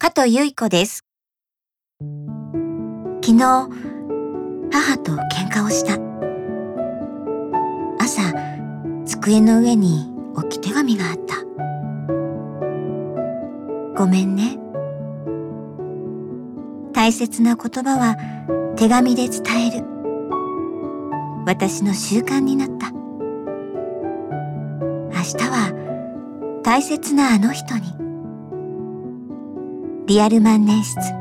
加藤由衣子です。昨日、母と喧嘩をした。朝、机の上に置き手紙があった。ごめんね。大切な言葉は手紙で伝える。私の習慣になった。明日は大切なあの人に。リアル万年筆。